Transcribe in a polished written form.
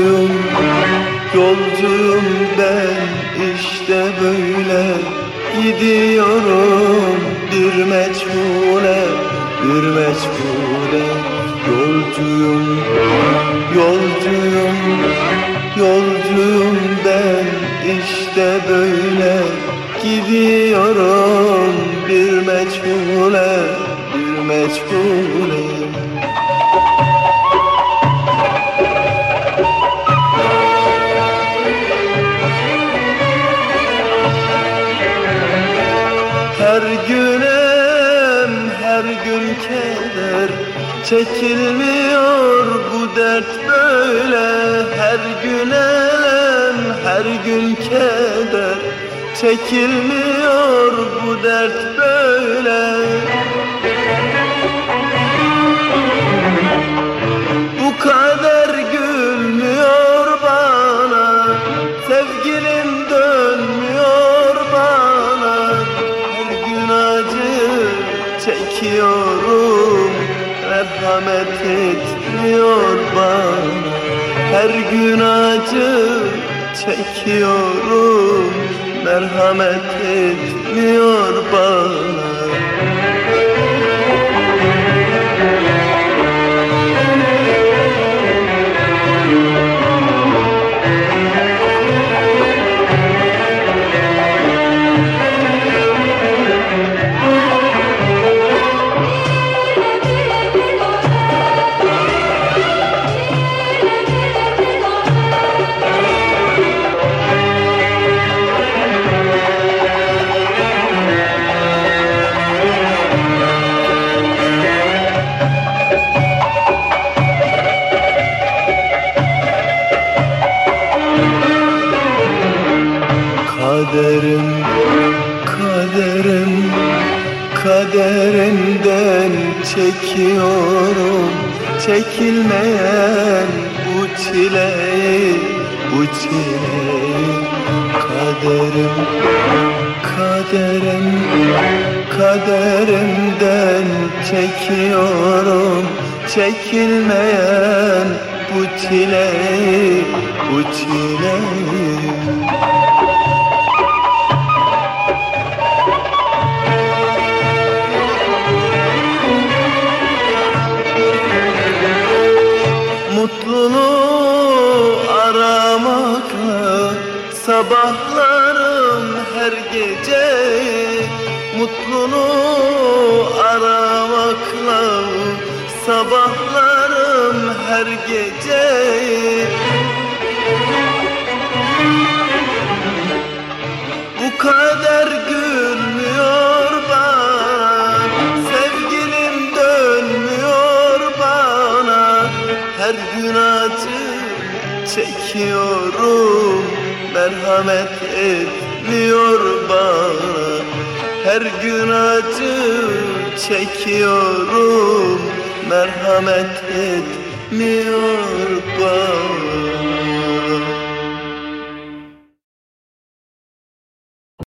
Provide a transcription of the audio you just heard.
Yolcuyum ben işte böyle, gidiyorum bir meçhule, bir meçhule. Yolcuyum ben işte böyle, gidiyorum bir meçhule, bir meçhule. Her gün keder, çekilmiyor bu dert böyle. Her gün keder, çekilmiyor bu dert böyle. Bu kader gülmüyor bana, sevgilim dönmüyor bana. Her gün acı çekiyorum, merhamet etmiyor bana. Her gün acı çekiyorum, merhamet etmiyor bana. Kaderimden çekiyorum, çekilmeyen bu çileyi, bu çileyi. Kaderimden çekiyorum, çekilmeyen bu çileyi, bu çileyi. Mutluluğu aramakla sabahlarım her gece. Mutluluğu aramakla sabahlarım her gece. Bu kader gülmüyor bana, sevgilim dönmüyor bana. Her gün acı çekiyorum, merhamet etmiyor bana. Her gün acı çekiyorum, merhamet etmiyor bana.